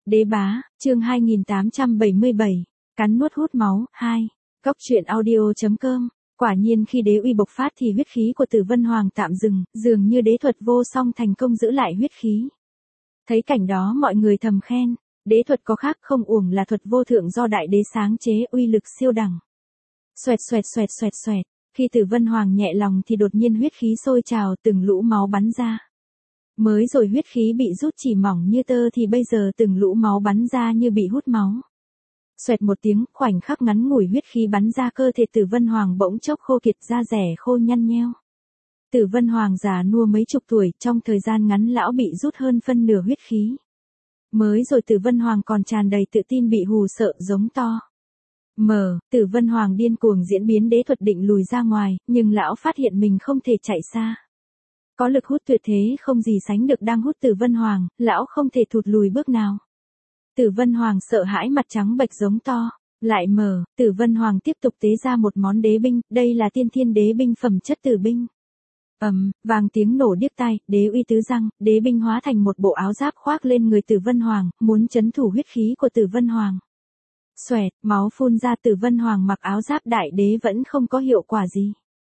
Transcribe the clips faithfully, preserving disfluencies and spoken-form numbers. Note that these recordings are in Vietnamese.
Đế bá, chương hai nghìn tám trăm bảy mươi bảy, cắn nuốt hút máu, hai. Cốc truyện audio.com. Quả nhiên khi đế uy bộc phát thì huyết khí của Tử Vân Hoàng tạm dừng, dường như đế thuật vô song thành công giữ lại huyết khí. Thấy cảnh đó mọi người thầm khen, đế thuật có khác không uổng là thuật vô thượng do đại đế sáng chế, uy lực siêu đẳng. Xoẹt xoẹt xoẹt xoẹt xoẹt, khi Tử Vân Hoàng nhẹ lòng thì đột nhiên huyết khí sôi trào, từng lũ máu bắn ra. Mới rồi huyết khí bị rút chỉ mỏng như tơ thì bây giờ từng lũ máu bắn ra như bị hút máu. Xoẹt một tiếng, khoảnh khắc ngắn ngủi huyết khí bắn ra, cơ thể Tử Vân Hoàng bỗng chốc khô kiệt, da rẻ khô nhăn nheo. Tử Vân Hoàng già nua mấy chục tuổi, trong thời gian ngắn lão bị rút hơn phân nửa huyết khí. Mới rồi Tử Vân Hoàng còn tràn đầy tự tin bị hù sợ giống to. Mờ, Tử Vân Hoàng điên cuồng diễn biến đế thuật định lùi ra ngoài, nhưng lão phát hiện mình không thể chạy xa. Có lực hút tuyệt thế không gì sánh được đang hút Tử Vân Hoàng, lão không thể thụt lùi bước nào. Tử Vân Hoàng sợ hãi mặt trắng bệch giống to. Lại mở, Tử Vân Hoàng tiếp tục tế ra một món đế binh, đây là tiên thiên đế binh phẩm chất tử binh. Ầm, um, vang tiếng nổ điếc tai, đế uy tứ răng, đế binh hóa thành một bộ áo giáp khoác lên người Tử Vân Hoàng, muốn trấn thủ huyết khí của Tử Vân Hoàng. Xoẹt, máu phun ra, Tử Vân Hoàng mặc áo giáp đại đế vẫn không có hiệu quả gì.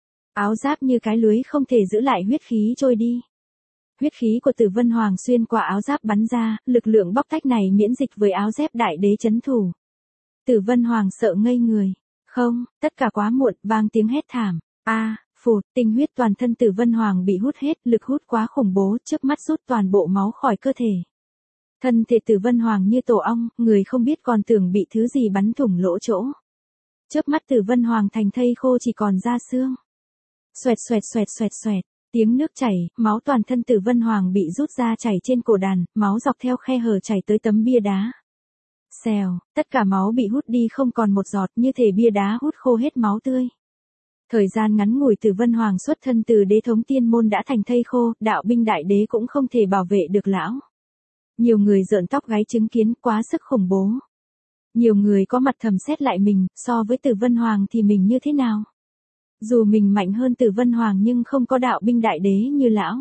Áo giáp như cái lưới không thể giữ lại huyết khí trôi đi. Huyết khí của Tử Vân Hoàng xuyên qua áo giáp bắn ra, lực lượng bóc tách này miễn dịch với áo giáp đại đế trấn thủ. Tử Vân Hoàng sợ ngây người. Không, tất cả quá muộn, vang tiếng hét thảm. A, à, phụt, tinh huyết toàn thân Tử Vân Hoàng bị hút hết, lực hút quá khủng bố, chớp mắt rút toàn bộ máu khỏi cơ thể. Thân thể Tử Vân Hoàng như tổ ong, người không biết còn tưởng bị thứ gì bắn thủng lỗ chỗ. Chớp mắt Tử Vân Hoàng thành thây khô chỉ còn da xương. Xoẹt xoẹt xoẹt xoẹt xoẹt, tiếng nước chảy, máu toàn thân Tử Vân Hoàng bị rút ra chảy trên cổ đàn, máu dọc theo khe hở chảy tới tấm bia đá. Xèo, tất cả máu bị hút đi không còn một giọt, như thể bia đá hút khô hết máu tươi. Thời gian ngắn ngủi Tử Vân Hoàng xuất thân từ đế thống tiên môn đã thành thây khô, đạo binh đại đế cũng không thể bảo vệ được lão. Nhiều người rợn tóc gáy chứng kiến, quá sức khủng bố. Nhiều người có mặt thầm xét lại mình, so với Tử Vân Hoàng thì mình như thế nào? Dù mình mạnh hơn Tử Vân Hoàng nhưng không có đạo binh đại đế như lão.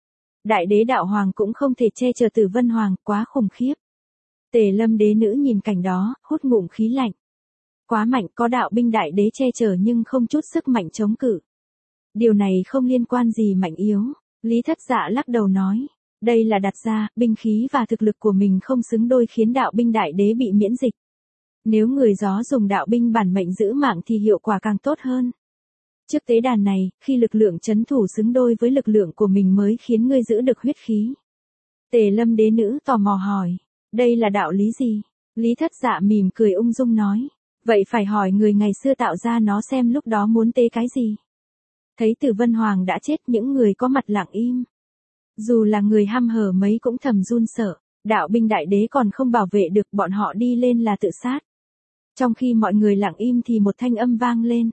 Đại đế đạo hoàng cũng không thể che chở Tử Vân Hoàng, quá khủng khiếp. Tề Lâm đế nữ nhìn cảnh đó, hút ngụm khí lạnh. Quá mạnh, có đạo binh đại đế che chở nhưng không chút sức mạnh chống cự. Điều này không liên quan gì mạnh yếu. Lý Thất Dạ lắc đầu nói. Đây là đặt ra, binh khí và thực lực của mình không xứng đôi khiến đạo binh đại đế bị miễn dịch. Nếu người gió dùng đạo binh bản mệnh giữ mạng thì hiệu quả càng tốt hơn. Trước tế đàn này, khi lực lượng trấn thủ xứng đôi với lực lượng của mình mới khiến ngươi giữ được huyết khí. Tề Lâm đế nữ tò mò hỏi. Đây là đạo lý gì? Lý Thất Dạ mỉm cười ung dung nói. Vậy phải hỏi người ngày xưa tạo ra nó xem lúc đó muốn tế cái gì. Thấy Tử Vân Hoàng đã chết, những người có mặt lặng im. Dù là người hăm hở mấy cũng thầm run sợ. Đạo binh đại đế còn không bảo vệ được, bọn họ đi lên là tự sát. Trong khi mọi người lặng im thì một thanh âm vang lên.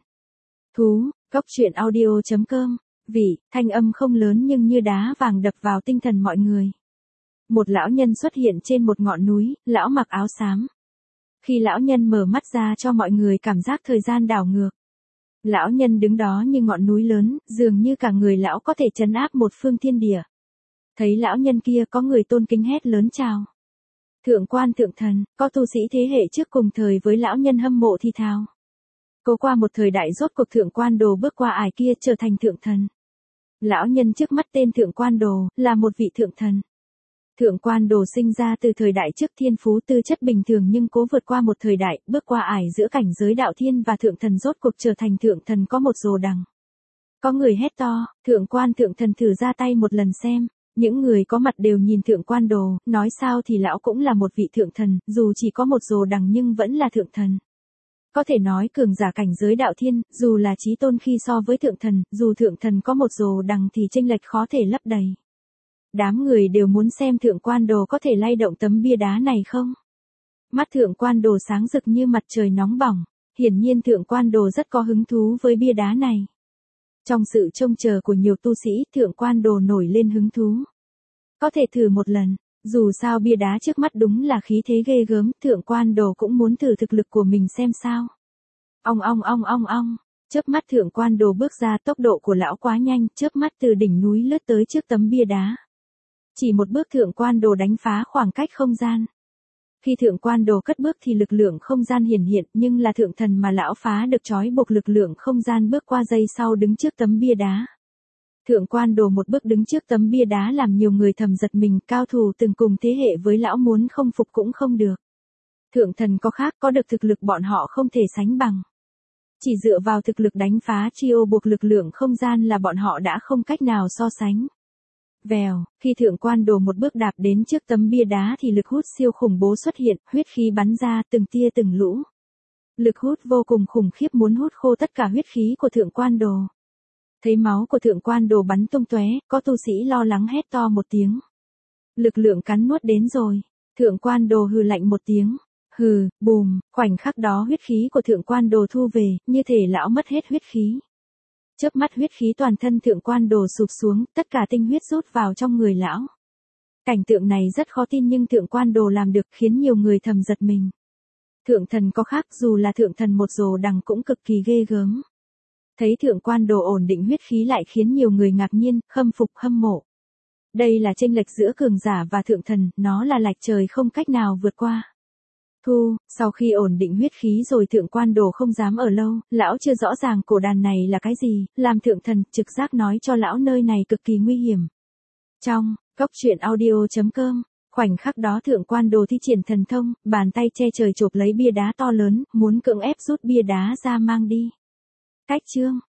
Thú, cốc truyện audio.com. Vị, thanh âm không lớn nhưng như đá vàng đập vào tinh thần mọi người. Một lão nhân xuất hiện trên một ngọn núi, lão mặc áo xám. Khi lão nhân mở mắt ra cho mọi người cảm giác thời gian đảo ngược. Lão nhân đứng đó như ngọn núi lớn, dường như cả người lão có thể trấn áp một phương thiên địa. Thấy lão nhân kia, có người tôn kính hét lớn chào. Thượng quan thượng thần, có tu sĩ thế hệ trước cùng thời với lão nhân hâm mộ thì thào. Cố qua một thời đại rốt cuộc Thượng Quan Đồ bước qua ải kia trở thành thượng thần. Lão nhân trước mắt tên Thượng Quan Đồ, là một vị thượng thần. Thượng Quan Đồ sinh ra từ thời đại trước, thiên phú tư chất bình thường nhưng cố vượt qua một thời đại, bước qua ải giữa cảnh giới đạo thiên và thượng thần, rốt cuộc trở thành thượng thần, có một rồ đằng. Có người hét to, Thượng Quan thượng thần thử ra tay một lần xem. Những người có mặt đều nhìn Thượng Quan Đồ, nói sao thì lão cũng là một vị thượng thần, dù chỉ có một rồ đằng nhưng vẫn là thượng thần. Có thể nói cường giả cảnh giới đạo thiên, dù là chí tôn khi so với thượng thần, dù thượng thần có một rồ đằng thì chênh lệch khó thể lấp đầy. Đám người đều muốn xem Thượng Quan Đồ có thể lay động tấm bia đá này không. Mắt Thượng Quan Đồ sáng rực như mặt trời nóng bỏng, hiển nhiên Thượng Quan Đồ rất có hứng thú với bia đá này. Trong sự trông chờ của nhiều tu sĩ, Thượng Quan Đồ nổi lên hứng thú. Có thể thử một lần, dù sao bia đá trước mắt đúng là khí thế ghê gớm, Thượng Quan Đồ cũng muốn thử thực lực của mình xem sao. Ong ong ong ong ong, chớp mắt Thượng Quan Đồ bước ra, tốc độ của lão quá nhanh, chớp mắt từ đỉnh núi lướt tới trước tấm bia đá. Chỉ một bước Thượng Quan Đồ đánh phá khoảng cách không gian. Khi thượng quan đồ cất bước thì lực lượng không gian hiển hiện, nhưng là thượng thần mà lão phá được trói buộc lực lượng không gian bước qua giây sau đứng trước tấm bia đá. Thượng quan đồ một bước đứng trước tấm bia đá làm nhiều người thầm giật mình, cao thủ từng cùng thế hệ với lão muốn không phục cũng không được. Thượng thần có khác, có được thực lực bọn họ không thể sánh bằng. Chỉ dựa vào thực lực đánh phá trio buộc lực lượng không gian là bọn họ đã không cách nào so sánh. Vèo, khi thượng quan đồ một bước đạp đến trước tấm bia đá thì lực hút siêu khủng bố xuất hiện, huyết khí bắn ra từng tia từng lũ. Lực hút vô cùng khủng khiếp muốn hút khô tất cả huyết khí của thượng quan đồ. Thấy máu của thượng quan đồ bắn tung tóe, có tu sĩ lo lắng hét to một tiếng. Lực lượng cắn nuốt đến rồi. Thượng quan đồ hừ lạnh một tiếng. Hừ, bùm, khoảnh khắc đó huyết khí của thượng quan đồ thu về, như thể lão mất hết huyết khí. Chớp mắt huyết khí toàn thân thượng quan đồ sụp xuống, tất cả tinh huyết rút vào trong người lão. Cảnh tượng này rất khó tin nhưng thượng quan đồ làm được khiến nhiều người thầm giật mình. Thượng thần có khác, dù là thượng thần một rồ đằng cũng cực kỳ ghê gớm. Thấy thượng quan đồ ổn định huyết khí lại khiến nhiều người ngạc nhiên, khâm phục hâm mộ. Đây là chênh lệch giữa cường giả và thượng thần, nó là lệch trời không cách nào vượt qua. Thu, sau khi ổn định huyết khí rồi thượng quan đồ không dám ở lâu, lão chưa rõ ràng cổ đàn này là cái gì, làm thượng thần trực giác nói cho lão nơi này cực kỳ nguy hiểm. Trong, góc truyện audio chấm com, khoảnh khắc đó thượng quan đồ thi triển thần thông, bàn tay che trời chộp lấy bia đá to lớn, muốn cưỡng ép rút bia đá ra mang đi. Cách chương